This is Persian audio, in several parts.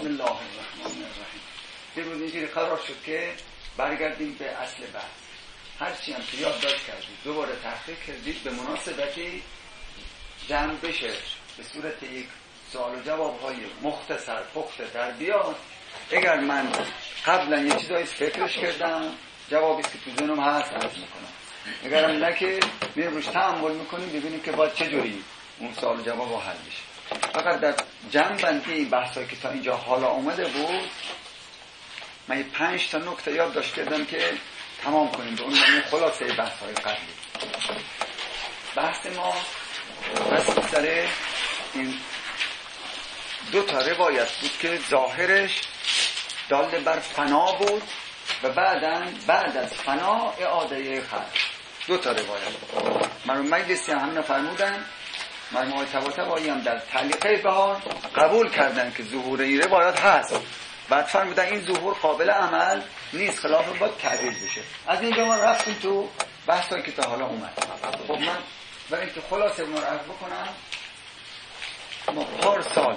بسم الله الرحمن الرحیم. دیروز اینجوری قرار شد که برگردیم به اصل بحث. هرچی هم که یادداشت کردید دوباره تحقیق کردید به مناسبتی جمع بشه به صورت یک سوال و جواب‌های مختصر پخته در بیاد. اگر من قبلا یه چیزایی فکرش کردم جوابی که تو ذهنم هست عرض میکنم، اگرم نه که میریم روش تأمل میکنیم ببینیم که باید چجوری اون سوال و جواب حل بشه. فقط در جمع بندی بحثایی که تا اینجا حالا اومده بود من 5 تا نکته یادداشت کردم که تمام کنیم به اون خلاصه بحث‌های قبلی. بحث ما بس سر این 2 تا روایت بود که ظاهرش دال بر فنا بود و بعد از فنا اعاده خلق. 2 تا روایت مرحوم مجلسی هم فرمودن، مرحوم آقای طباطبایی هم در تعلیقه بهار قبول کردن که ظهور این روایات هست. بعد فرمودن این ظهور قابل عمل نیست، خلاف باید تعدیل بشه. از اینجا ما رفتیم تو بحثایی که تا حالا اومد. خب من برای اینکه خلاصه اون رو عرض بکنم، ما پارسال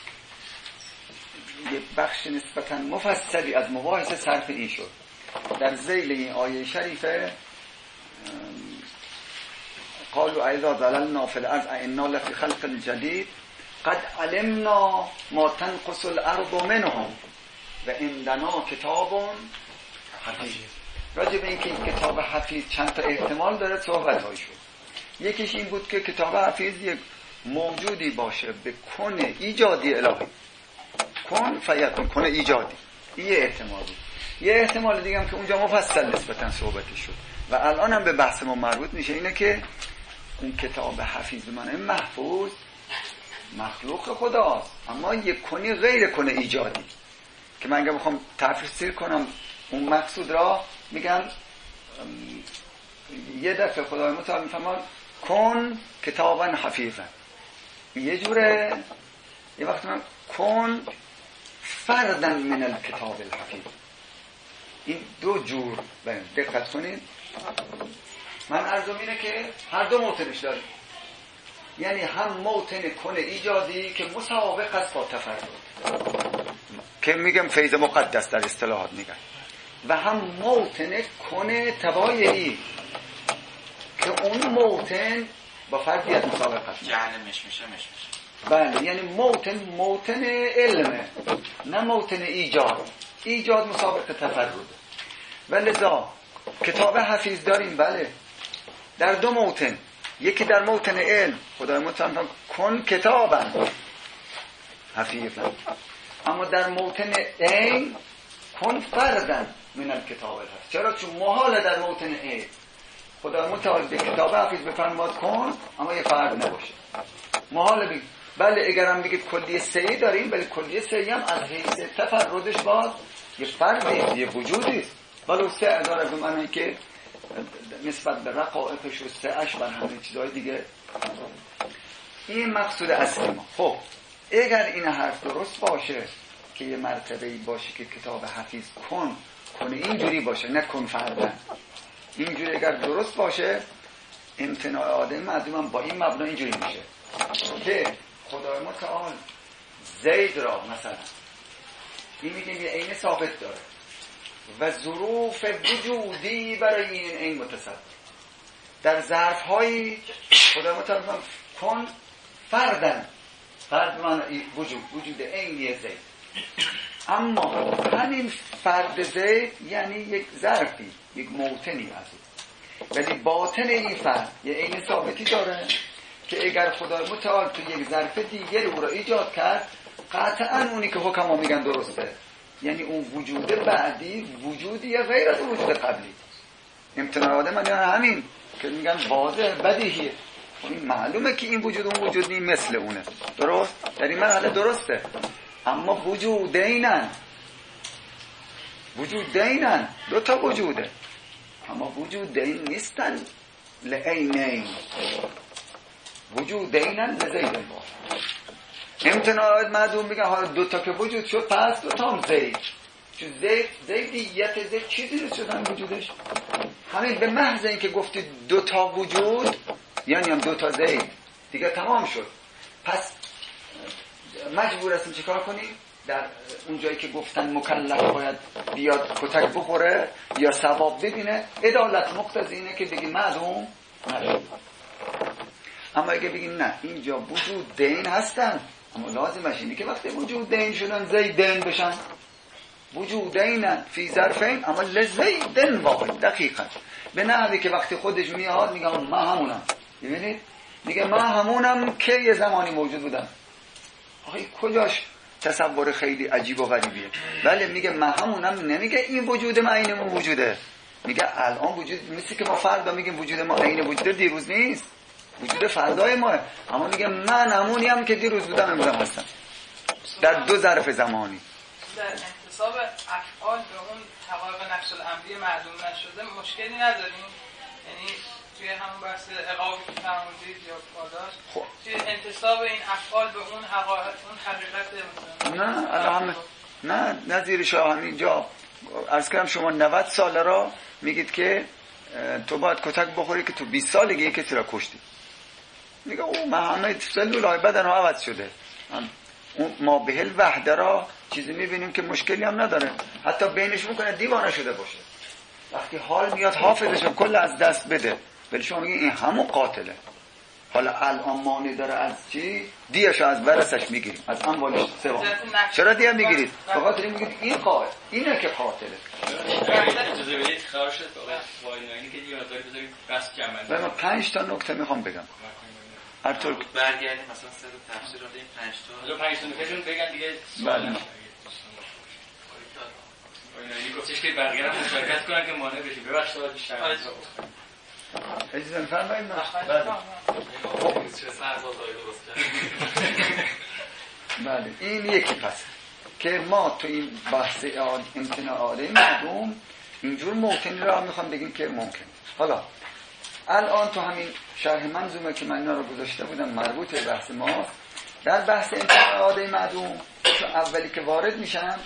یه بخش نسبتاً مفصلی از مباحثه صرف این شد. در ذیل این آیه شریفه قالوا اذا ضللنا في الارض انا لفی خلق جدید قد علمنا ما تنقص الارض منهم و عندنا کتاب حفیظ. راجع به اینکه این کتاب حفیظ چند تا احتمال داره صحبت های شد. یکیش این بود که کتاب حفیظ یک موجودی باشه به کن ایجادی الهی، کن فیکون، کن ایجادی. این یه احتمال بود. یه احتمال دیگه هم که اونجا مفصل نسبتا صحبتی شد و الان هم به بحث ما مربوط میشه اینه که اون کتاب حفیظ به معنی محفوظ مخلوق خداست، اما یک کنی غیر کن ایجادی که من اگه بخوام تفسیر کنم اون مقصود را میگم یه دفعه خدای متعال میفرماد کن کتابا حفیظا، یه جوره یه وقت من کن فردا من الکتاب الحفیظ. این 2 جور دقت کنید. من عرضم اینه که هر 2 موطنش داریم، یعنی هم موطن کن ایجادی که مسابق است با تفرد که میگم فیض مقدس در اصطلاحات میگن، و هم موطن کن تبایعی که اون موطن با فردیت مسابقه است. جهنمش میشه. بله، یعنی موطن علمه نه موطن ایجاد مسابقه تفرد. ولذا کتاب حفیظ داریم بله در 2 موطن، یکی در موطن علم خدای متعال کن کتابا حفیظا، اما در موطن عین کن فردا من الکتاب الحفیظ. چرا؟ چون محال در موطن عین خدای متعال به کتاب حفیظ بفرماد کن اما یه فرد نباشه، محال بگید. بله اگرم بگید کلیه 3 داریم، ولی کلیه 3 هم از حیث تفردش باز یه فردیست، یه وجودیست، ولو 3 داره به معنی که نسبت به رقائقش و 3 بر همه چیزهای دیگه. این مقصود اصلی ما. خب اگر این حرف درست باشه که یه مرتبه‌ای باشه که کتاب حفیظ کن اینجوری باشه نه کن فردا، اینجوری اگر درست باشه امتناع آدم معدوم با این مبنا اینجوری میشه که خدای متعال زید را مثلا این میگیم یه عین ثابت داره و ظروف وجودی برای این عین متصور در ظرف‌های خدای متعال کن فرد من وجود عینی زید، اما همین فرد زید یعنی یک ظرفی، یک موطنی از اون، ولی باطن این فرد یه عین ثابتی داره که اگر خدای متعال تو یک ظرف دیگر او را ایجاد کرد قطعا اونی که حکما میگن درسته، یعنی اون وجود بعدی وجودی غیر از وجود قبلی. امتناع آدم همین که میگن واضح بدیهیه، این معلومه که این وجود اون وجود نیم مثل اونه، درست؟ در این مرحله درسته، اما وجودینن 2 تا وجوده، اما وجودین نیستن لعینین، وجودینن لزیدن. امتناعات معدوم میگن حالا 2 تا که وجود شد پس 2 تا هم زید، چون زیدیت زید چیزی رو شدن وجودش. همین به محض این که گفتی 2 تا وجود یعنی هم 2 تا زید دیگه تمام شد. پس مجبور هستیم چیکار کنیم؟ در اون جایی که گفتن مکلف باید بیاد کتک بخوره یا ثواب ببینه، عدالت مقتضی اینه که بگی معدوم نشد. اما اگه بگیم نه اینجا وجود دین هستن، اما لازمش اینه که وقتی وجود دین شدن زیدین بشن، وجود دینن فی ظرفین اما لزیدن واحد. دقیقا به نحوی که وقتی خودش میاد میگم من همونم. ببینید میگه من همونم که یه زمانی موجود بودم. آخه کجاش تصور خیلی عجیب و غریبیه. ولی میگه من همونم، نمیگه این وجود ما عینمون وجوده، میگه الان وجود، مثل که ما فردا میگیم وجود ما عین وجود دیروز نیست، وجود فردای ماه. اما میگه من همونیم که دیروز بودم امروز هستم در دو ظرف زمانی. در انتصاب افعال به اون حقایق نفس الامری معلوم نشده مشکلی نداریم؟ یعنی توی همون بحث عقابی که فرمودید یا پاداش، توی انتصاب این افعال به اون حقایق، اون حقیقت نه الان نه نظیر شاه همینجا عرض کردم شما 90 ساله را میگید که تو باید کتک بخوری که تو 20 سالگی یک کسی را کشتی. میگه او همه سلولای بدن ها عوض شده. اون ما بهل وحده را چیزی میبینیم که مشکلی هم نداره، حتی بینش میکنه دیوانه شده باشه، وقتی حال میاد حافظش رو کل از دست بده. ولی شما میگه این همون قاتله. حالا الان مانع داره از چی؟ دیه‌شو از ورثش میگیریم، از اموالش سوم. چرا دیه میگیرید؟ بخاطر این میگید این قاتل، اینه که قاتله. اجازه بدید خواهش واینایی که دیگه نظر بذاریم بس کمن. من 5 تا نکته میخوام بگم. هرطور برگردیم مثلا سر تفسیر رو این 5 تا نکتهشون بگن دیگه. بله. واینایی گفتش که بقیه هم مشارکت کنن که مانع بشه. ببخشید بیشتر. اجازه بفرمایید. بله این یکی پس که ما تو این بحث امتناع عاده معدوم اینجور ممکنی را میخوام بگیم که ممکن. حالا الان تو همین شرح منظومه که من اینا رو گذاشته بودم مربوط به بحث ما، در بحث امتناع عاده معدوم تو اولی که وارد میشن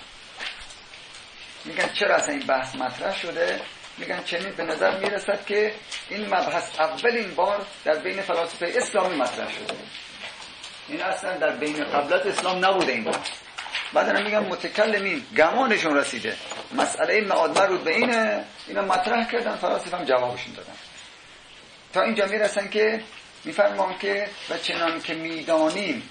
میگن چرا اصلا این بحث مطرح شده؟ میگن چنین به نظر میرسد که این مبحث اولین بار در بین فلاسفه اسلامی مطرح شده. این اصلا در بین قبل از اسلام نبوده این بحث. بعد میگن متکلمین گمانشون رسیده مسئله معاد مربوط به اینه، اینا مطرح کردن، فلاسفه هم جوابشون دادن. تا اینجا میرسن که میفرمان که و چنان که میدانیم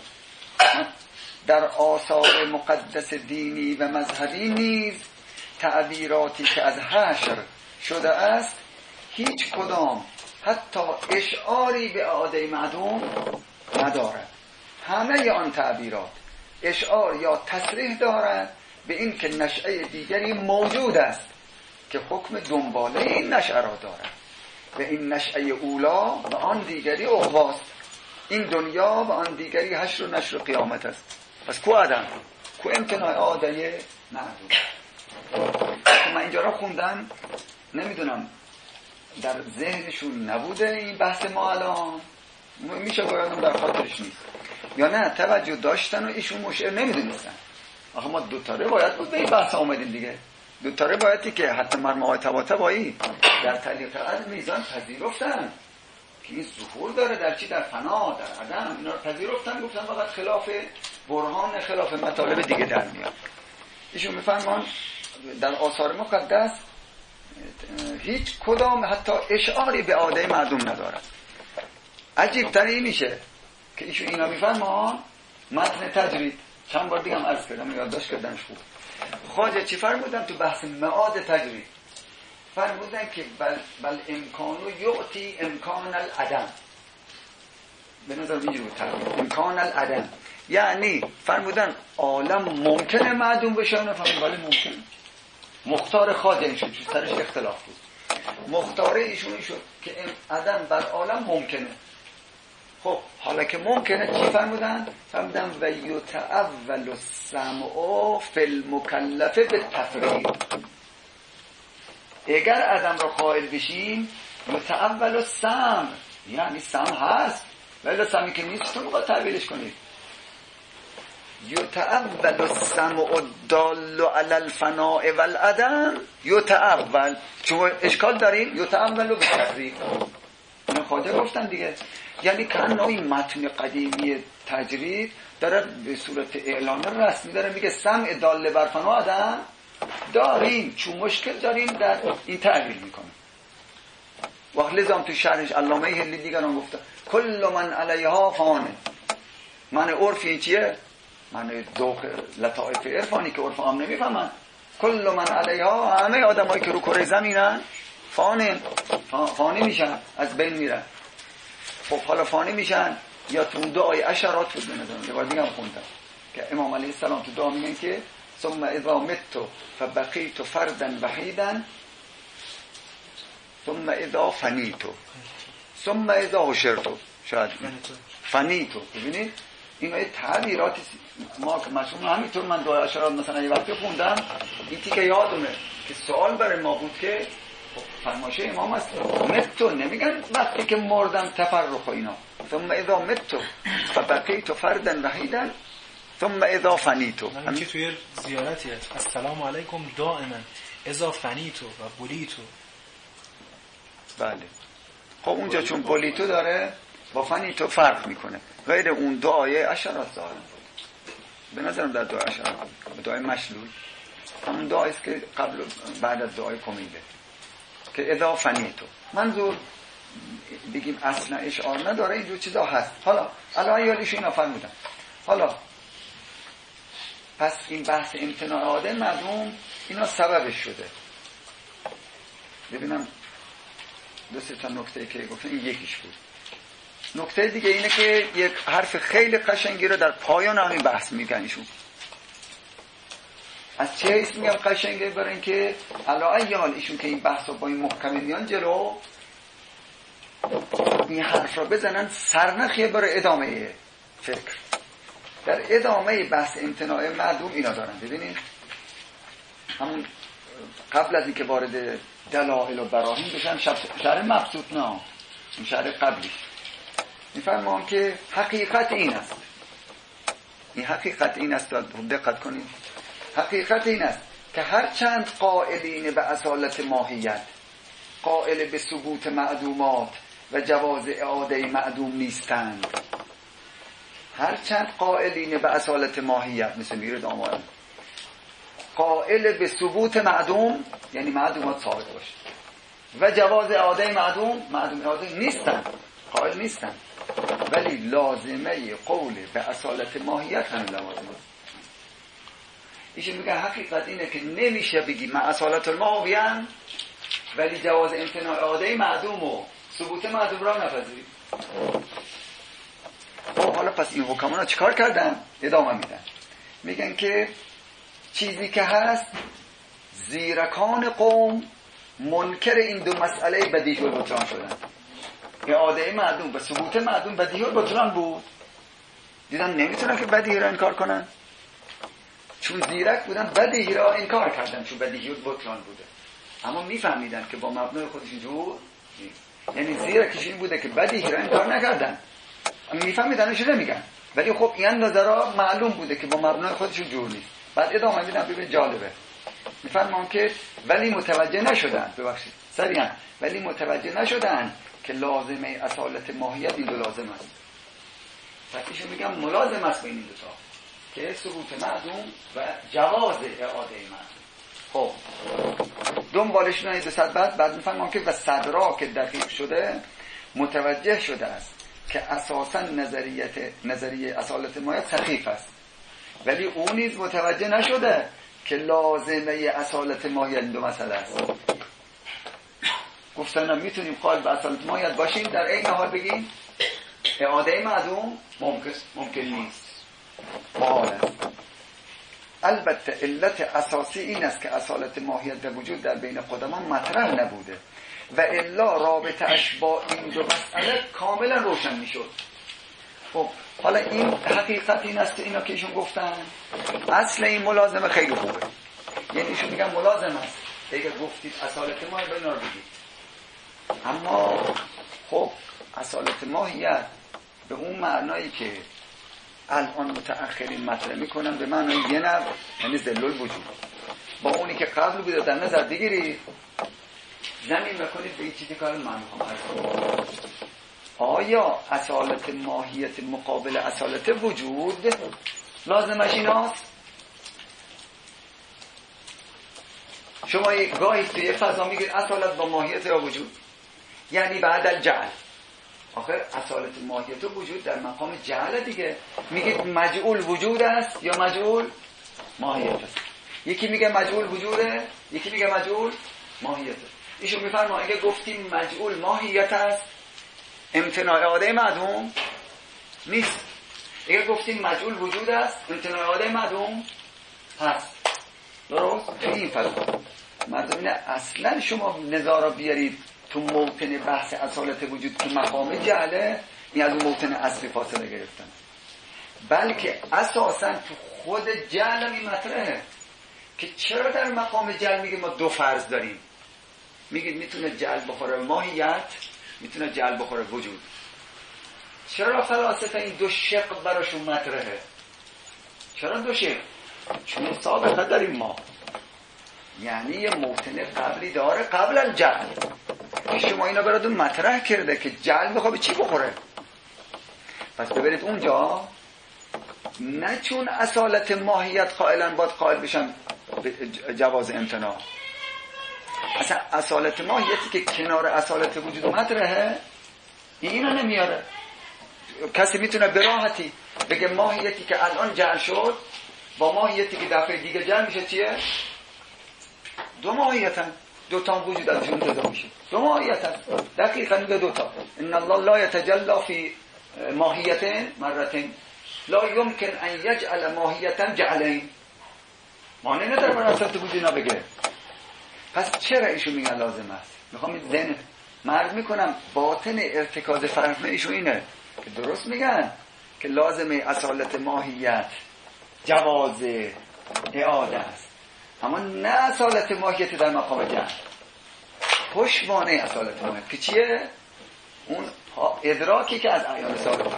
در آثار مقدس دینی و مذهبی نیز تعبیراتی که از حشر شده است هیچ کدام حتی اشعاری به اعاده معدوم ندارد. همه آن تعبیرات اشعار یا تصریح دارد به این که نشأه دیگری موجود است که حکم دنباله این نشأه را دارد و این نشأه اولا و آن دیگری عقباست. این دنیا و آن دیگری حشر و نشر و قیامت است. پس کو آدم کو امتناع اعاده معدوم. من اینجا را خوندم، نمیدونم در ذهنشون نبوده این بحث ما الان، میشه گویدم در خاطرش نیست یا نه توجه داشتن و ایشون مشعر نمیدونستن. آخه ما دوتا روایت بود به این بحث آمدیم دیگه، دوتا روایتی که حتی مرمى های طباطبایی در تعلیق از میزان پذیرفتن که این ظهور داره در چی؟ در فنا، در عدم. اینا رو پذیرفتن، گفتن فقط خلاف برهان، خلاف مطالب دیگه در میاد. ایشون میفرمان در آثار مقدس هیچ کدام حتی اشعاری به عاده معدوم ندارد. عجیب تر این میشه که ایشون اینا میفرمان متن تجرید، چند بار دیگه هم عرض کردم یادداشت کردنش خوب. خواجه چی فرمودن تو بحث معاد تجرید؟ فرمودن که بل امکانو یعطی امکان العدم. به نظر اینجور بود امکان العدم، یعنی فرمودن عالم ممکنه معدوم بشه، نه فرمودن ولی ممکنه. مختار خواجه ایشون چون سرش اختلاف بود، مختاره ایشون شد که عدم بر عالم ممکنه. خب حالا که ممکنه چی فرمودن؟ فرمودن و یتأول السمع فی المکلف بالتفرید. اگر عدم را قائل بشیم یتأول السمع، یعنی سمع هست ولی سمعی که نیست تو باید تعبیرش کنید. یتأول السمع الدال علی الفناء والعدم یتأول، شما اشکال دارین یتأول بالتفرید. اینا خواجه گفتن دیگه، یعنی که این متن قدیمی تجرید داره به صورت اعلان رسمی داره میگه سمع داله بر فنا آدم داریم، چون مشکل داریم در این تعبیر میکنه. وقت لزام تو شرحش علامه هلی دیگران گفته کل من علیها فانه. من عرفی این چیه؟ من ذوق لطائف عرفانی که عرف عام نمیفهمن. کل من علیها، همه آدمایی که رو کره زمینن فانی میشن، از بین میرن. خب حالا فانی میشن یا تو اون دعای عشرات بود بنظرم یه بار دیگه هم خوندم که امام علیه السلام تو دعا میگن که ثم اذا مت فبقیت فردا وحیدا ثم اذا فنیت ثم اذا حشرت شاید فنیت. ببینید این های تعبیراتی ما که مشهور همینطور من دعای عشرات مثلا یه وقتی خوندم این تیکه یادمه که سوال برای ما بود که فرمایشه امام است مت نمیگن وقتی که مردم تفرق و اینا ثم اذا مت فبقیت فردا وحیدا ثم اذا فنیت. همین که توی زیارتی هست السلام علیکم دائما اذا فنیت و بلیت. بله خب اونجا چون بلیتو داره با فنیتو فرق میکنه، غیر اون دعای عشرات ظاهرا به نظرم در دعای عشرات دعای مشلول همون دعایی است که قبل بعد از دعای کمیله که اذا فنیتو. منظور بگیم اصلا اشعار نداره، اینجور چیزا هست. حالا ایالیش اینا فرمودن. حالا پس این بحث امتناع عاده معدوم اینا سببش شده. ببینم دو سه تا نکته که گفتم این یکیش بود. نکته دیگه اینه که یک حرف خیلی قشنگی رو در پایان همین بحث میگن ایشون. از چه حیث میگم قشنگه؟ برای اینکه علی حال ایشون که این بحث رو با این محکمه میان جلو این حرف رو بزنن سرنخیه برای ادامه فکر. در ادامه بحث امتناع معدوم اینا دارن. ببینید همون قبل از اینکه وارد دلائل و براهین بشن شرح مبسوط نه این شرح قبلیش میفرمان که حقیقت این است. این حقیقت این است، دقت کنید. حقیقت این است که هرچند قائلین به اصالت ماهیت، قائل به ثبوت معدومات و جواز اعاده معدوم نیستند، هرچند قائلین به اصالت ماهیت مثل میرد آمارن قائل به ثبوت معدوم یعنی معدومات ثابت باشه و جواز اعاده معدوم اعاده نیستند، قائل نیستند، ولی لازمه قول به اصالت ماهیت هم لازمه. ایشون میگه حقیقت اینه که نمیشه بگی مع اصالت الماهیت ولی جواز امتناع اعاده معدوم و ثبوت معدوم را نپذیریم. حالا پس این حکمان ها چیکار کردن؟ ادامه میدن، میگن که چیزی که هست زیرکان قوم منکر این دو مسئله بدیهی البطلان شدن. اعاده معدوم و ثبوت معدوم بدیهی البطلان بود، دیدن نمیتونن که بدیهی را انکار کنن، چون زیرک بودن بدیهی را انکار کردن چون بدیهی البطلان بوده، اما میفهمیدن که با مبنای خودشون جور نیست. یعنی زیرکش این بوده که بدیهی را انکار نکردن، میفهمیدنش نمیگن، ولی خب این نظرها معلوم بوده که با مبنای خودشون جور نیست. بعد ادامه میدن ببین جالبه، میفرمان که ولی متوجه نشدن، ببخشید سریعا، ولی متوجه نشدن که لازمه اصالت ماهیت این دو لازم است. پس ایشون میگم ملازم است بین این دو تا که ثبوت معدوم و جواز اعاده معدوم. خب دنبالش میاد بعد میفرمان که و صدرا که دقیق شده متوجه شده است که اساسا نظریه اصالت ماهیت سخیف است، ولی اون نیز متوجه نشده که لازمه اصالت ماهیت دو مسئله است. گفتن میتونیم قائل به اصالت ماهیت باشیم در این حال بگیم اعاده معدوم ممکن نیست. البته علت اساسی این است که اصالت ماهیت به وجود در بین قدمان مطرح نبوده و الا رابطه اش با این دو مسئله کاملا روشن میشد. خب حالا این حقیقت این است که اینا که ایشون گفتن اصل این ملازمه خیلی خوبه، یعنی ایشون میگن ملازم است اگر گفتید اصالت ماهیت اینا رو بگید، اما خب اصالت ماهیت به اون معنایی که الان متأخرین مطرح میکنن به معنای یه نوع یعنی ذل الوجود، با اونی که قبل بوده در نظر بگیرید زمین بکنید به این چیزی که الان من میخوام عرض کنم. آیا اصالت ماهیت مقابل اصالت وجود لازمش ایناست؟ شما گاهی توی فضا میگید اصالت با ماهیت یا وجود، یعنی بعد الجعل. آخر اصالت ماهیت و وجود در مقام جعل دیگه. میگید مجعول وجود است یا مجعول ماهیت است. یکی میگه مجعول وجوده، یکی میگه مجعول ماهیت است. ایشون میفرما اگه گفتیم مجعول ماهیت است، امتناع اعاده معدوم نیست. اگه گفتیم مجعول وجود است، امتناع اعاده معدوم هست. درست؟ این فضا مردم اینه اصلا شما نزاع را بیارید تو موطن بحث اصالت وجود که مقام جعله، این از اون موطن اصلی فاصله گرفتن، بلکه اساسا تو خود جعل این مطرحه که چرا در مقام جعل میگه ما دو فرض داریم. میگید میتونه جعل بخوره ماهیت، میتونه جعل بخوره وجود. چرا فلاسفه این دو شق براشون مطرحه؟ چرا دو شق؟ چون سابقه داریم ما، یعنی یه موطن قبلی داره قبل الجعل. شما اینا براتون مطرح کرده که جعل بخواه به چی بخوره، پس ببرید اونجا نه چون اصالت ماهیت قائلن باید قائل بشن جواز امتناع. اصلا اصالت ماهیتی که کنار اصالت وجود مطرحه اینا نمیاره. کسی میتونه به راحتی بگه ماهیتی که الان جعل شد با ماهیتی که دفعه دیگه جعل میشه چیه؟ دو ماهیتن، دو تا وجود ازشون جدا میشه، دو ماهیتن. دقیقاً میگه دو تا. ان الله لا يتجلى في ماهیت مرتين لا يمكن ان يجعل ماهیتا جعلين. معنی نداره برای اصالت وجود اینا بگه. پس چرا ایشون میگن لازم است؟ میخوام این ذهن مرد میکنم باطن ارتکاز فرق ایشون اینه که درست میگن که لازمه اصالت ماهیت جواز اعاده است، اما نه اصالت ماهیت در مقام جعل. پشتوانه اصالت ماهیت که چیه؟ اون ادراکی که از اعیان سابقه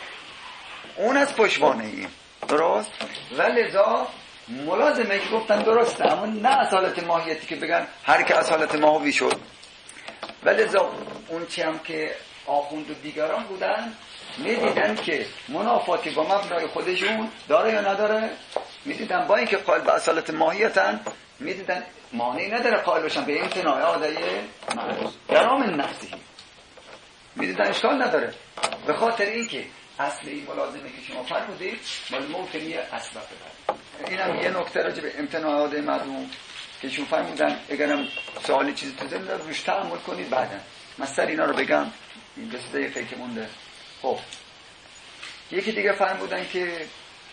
اون از پشتوانه این. درست؟ ولذا ملازمه که گفتن درسته، اما نه اصالت ماهیتی که بگن هر که اصالت ماهوی شد. ولذا اون چی هم که آخوند و دیگران بودن میدیدن که منافاتی با مبنای خودشون داره یا نداره، میدیدن با اینکه قائل به اصالت ماهیتن میدیدن مانعی نداره قائل بشن به امتناع اعاده معروض درام نفسی، میدیدن اشکال نداره، به خاطر اینکه اصل این ملازمه که شما فرمودید مال موطنی اسباب ببرد. اینم یه نکته راجع به امتناع اعاده معدوم که شما فرمودن اگرم سوالی چیزی تو ذهن داره روش تأمل کنید بعداً. مثلا اینا رو بگم این 2 دقیقه که مونده. خب یکی دیگه فرمودن که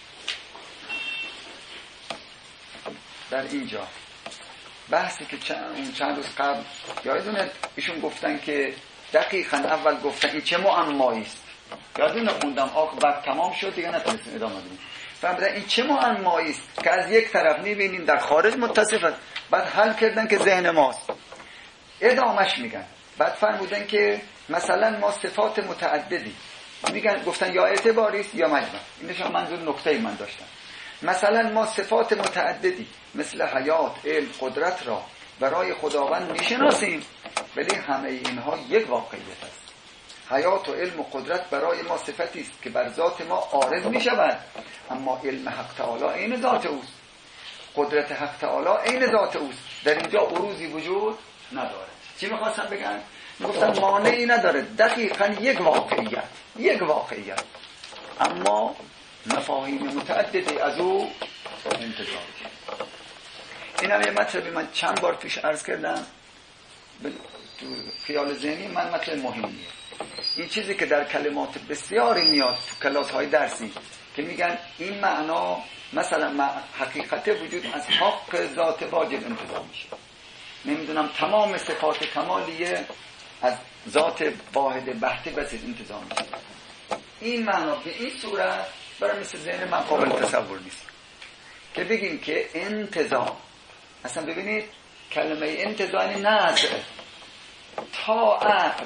در اینجا بحثی که چند روز قبل یادونه ایشون گفتن که دقیقاً اول گفتن این چه معمایی است. یادونه خوندم بعد تمام شد دیگه نتونستیم ادامه بدیم. فرمودن این چه معمایی است که از یک طرف می‌بینیم در خارج متصفه، بعد حل کردن که ذهن ماست. ادامش میگن. بعد فرمودن که مثلا ما صفات متعددی میگن، گفتن یا اعتباری است یا مجمع. اینشون منظور نکته من داشتن. مثلا ما صفات متعددی مثل حیات، علم، قدرت را برای خداوند میشناسیم، ولی همه اینها یک واقعیت است. حیات و علم و قدرت برای ما صفتی است که بر ذات ما عارض میشود، اما علم حق تعالی عین ذات اوست، قدرت حق تعالی عین ذات اوست، در اینجا عروضی وجود نداره. چی میخواستم بگن؟ میگفتن مانعی نداره، دقیقاً یک واقعیت اما مفاهیم متعددی از او انتظار کرد. این هم یه مطلبی من چند بار پیش عرض کردم تو خیال ذهنی من مطلب مهمیه. این چیزی که در کلمات بسیاری میاد تو کلاس های درسی که میگن این معنا مثلا حقیقت وجود از حق ذات واجب انتظار میشه، نمیدونم تمام صفات کمالیه از ذات واحد بحت بسید انتظار میشه. این معنا به این صورت برای مثل ذهن من قابل تصور نیست که بگیم که انتظار. اصلا ببینید کلمه انتظار نظر تا عقل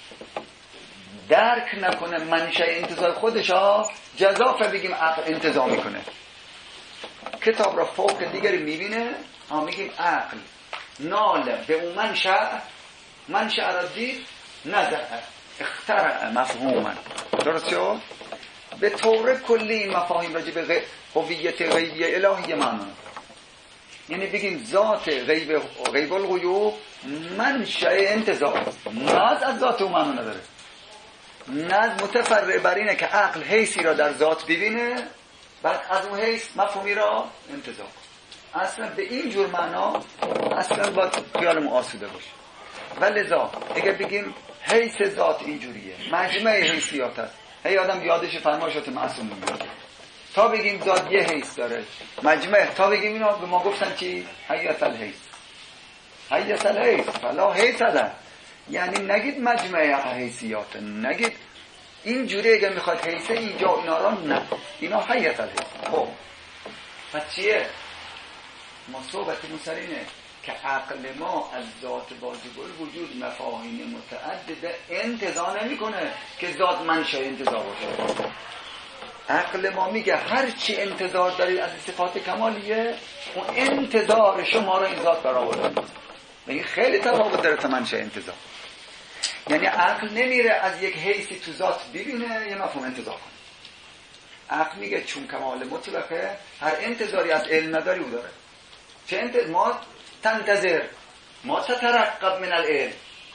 درک نکنه منشأ انتظار خودشا جزافه بگیم عقل انتظار میکنه. کتاب را فوق دیگری میبینه میگیم عقل نال به اون منشأ را دید نظر اخترع مفهوما. درست شد؟ به طور کلی این مفاهیم راجع به هویت غیبی الهی معنی، یعنی بگیم ذات غیب الغیوب منشأ انتزاع، نه از ذات او معنی نداره، نه متفرع بر اینه که عقل حیثی را در ذات ببینه بعد از اون حیث مفهومی را انتزاع. اصلا به این جور معنا اصلا باید خیالمون آسوده باشه. ولذا اگر بگیم حیث ذات اینجوریه، مجمع حیثیات هست، هی آدم یادش فرمایشات معصوم میگه، تا بگیم ذات یه حیث داره مجمع، تا بگیم اینا به ما گفتن چی؟ حیث الحیث، حیث الحیث فلا حیث هست، یعنی نگید مجمع حیثیات، نگید اینجوری اگر میخواد حیثه اینجا اینا را نه، اینا حیث الحیث. خب پس چیه؟ ما صحبتمون سر اینه که عقل ما از ذات واجب الوجود مفاهیم متعدده انتزاع نمیکنه که ذات منشأ انتزاع باشه. عقل ما میگه هر چی انتظار دارید از صفات کمالیه اون انتظار شما رو این ذات برآورده. یعنی خیلی تفاوت داره تا منشأ انتزاع. یعنی عقل نمیره از یک حیثی تو ذات ببینه یه مفهوم انتزاع کنه. عقل میگه چون کمال مطلقه هر انتظاری از علم نداری او داره. چه ما تنتظر، ما تترقب من العلم.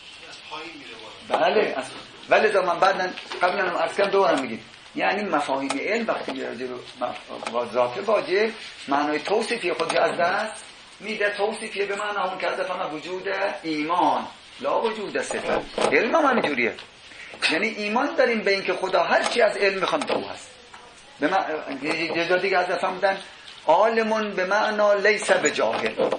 بله ولی من بعدن قبلا هم عرض کردم دوباره میگیم، یعنی مفاهیم علم وقتی میراجع به ذات واجب معنای توصیفی خودش از دست میده. توصیفی به معنی همون که از دفعه وجود ایمان لا وجود صفت. علم هم همینجوریه، یعنی ایمان داریم به این که خدا هر چی از علم میخوام تو هست. به من یه جا دیگه از دفعه بودن عالمون به معنا لیس بجاهل،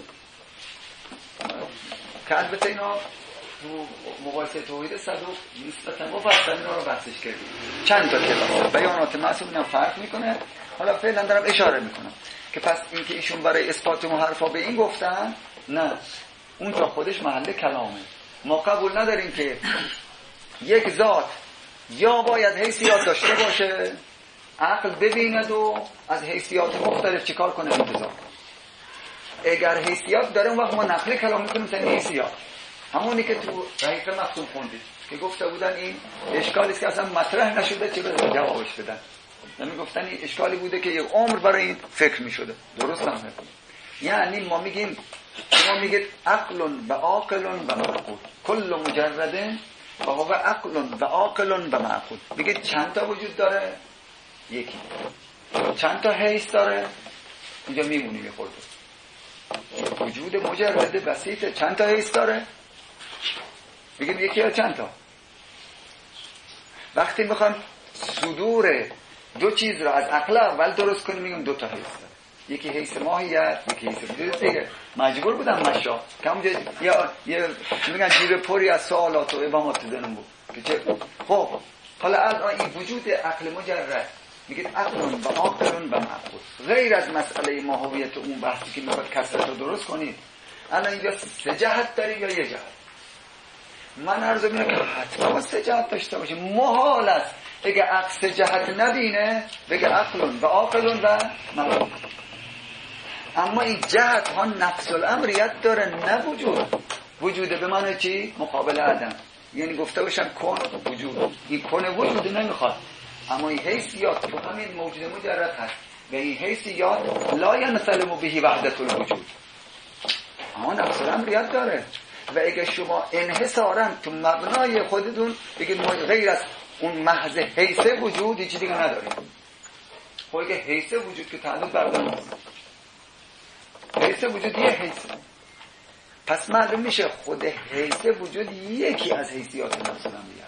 که البته اینا تو مقایسه توحید صدوق نسبتا مفصل اینا رو بحثش کردیم. چند تا کلاس بیانات معصوم اینا فرق میکنه. حالا فعلا دارم اشاره میکنم که پس این که ایشون برای اثبات اون حرفا به این گفتن، نه اونجا خودش محل کلامه. ما قبول نداریم که یک ذات یا باید حیثیات داشته باشه، عقل ببیند و از حیثیات مختلف چیکار کنه انتزاع. اگر حیثیات داره اون وقت ما نقل کلام میکنیم مثلا حیثیات، همونی که تو رحیق مختوم خوندید که گفته بودن این اشکالی است که اصلا مطرح نشده چه به جوابش بدن. یعنی گفتن این اشکالی بوده که یک عمر برای این فکر میشده. درست هم هست. یعنی ما میگیم، شما میگید عقل و عاقل و معقول، کل مجرد و هو عقل و عاقل و معقول. میگید چند تا وجود داره؟ یکی. چند تا حیث داره؟ اینجا میمونیم یه خورده. وجود مجرد بسیطه. چند تا حیث داره؟ بگیم یکی یا چند تا؟ وقتی میخوام صدور دو چیز را از عقل اول درست کنیم میگیم دو تا حیث داره. یکی حیث ماهیت، یکی حیث دیگه. مجبور بودم مشا که همونجا یه میگن جیب پری از سوالات و ابهامات ذهنم بود که چه. خب حالا الان این وجود عقل مجرد میگید عقل و عاقل و معقول، غیر از مسئله ماهویت اون بحثی که میخواد کسرت رو درست کنید. الان اینجا سه جهت داریم یا یه جهت؟ من عرض میکنم که حتما سه جهت داشته باشه. محال است اگه عقل سه جهت نبینه بگه عقل و عاقل و معقول. اما این جهت ها نفس الامریت داره، نه وجود به معنی چی؟ مقابل عدم. یعنی گفته باشن کن وجود، این کن وجود نمیخواد، اما این حیثیات تو همین موجود مجرد هست و این حیثیات لا ینسلم به وحدت الوجود، اما نفس الامریت داره. و اگه شما انحصارا تو مبنای خودتون بگید ما غیر از اون محض حیث وجود هیچ دیگه نداریم، خب اگه حیث وجود که تعلق بردن هست، حیث وجود یه حیث، پس معلوم میشه خود حیث وجود یکی از حیثیات نفس الامریت.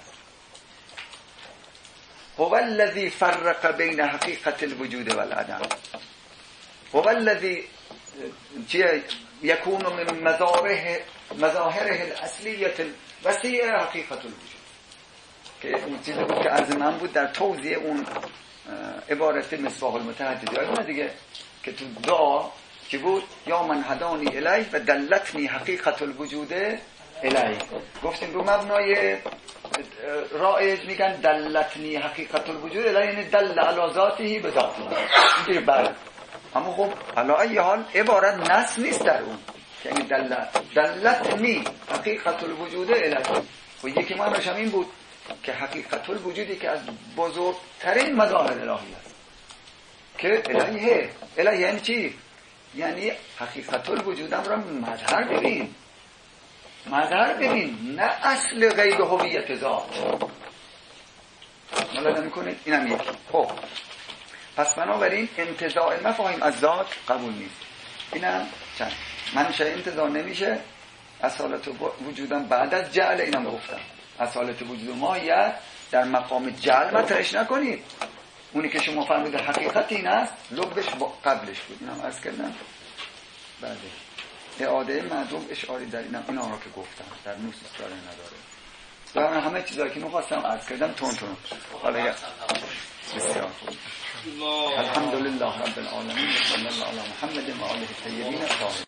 هو الذی فرق بین حقیقت الوجود و العدم، هو الذی یکون من مظاهره الاصلیت وسیع حقیقت الوجود، که اون چیزی بود که عرض من بود در توضیح اون عبارت مصباح المتحدث یادم دیگه که تو دعا که بود یا من هدانی الیه و دلتنی حقیقت الوجود الیه. گفتیم رو مبنای رائج میگن دلتنی حقیقت الوجود الیه، یعنی دل علی ذاته به ذاته. اینجوری بعد اما خب علی ای حال عبارت نص نیست در اون، یعنی دلتنی حقیقت الوجود الیه. و یکی معنیش هم این بود که حقیقت الوجودی که از بزرگترین مظاهر الهی است که الهیه. الهی یعنی چی؟ یعنی حقیقت الوجودم را مظهر ببین، مظهر ببین، نه اصل غیب هویت ذات. ملاحظه میکنید؟ اینم یکی. خب پس بنابراین انتزاع مفاهیم از ذات قبول نیست. اینم چند منشأ انتزاع نمیشه. اصالت وجودم بعد از جعل، اینم گفتم اصالت وجود و ماهیت در مقام جعل مطرحش نکنید. اونی که شما فهمید حقیقت این است، لبش قبلش بود. اینم عرض کردم. بله اعاده معدوم اشعاری در اینا را که گفتم در نوسیس داره نداره. و همه چیزایی که می‌خواستم عرض کردم تون. حالا بسیار خوب. الحمدلله رب العالمین. صلی الله علی محمد و آله الطیبین الطاهرین.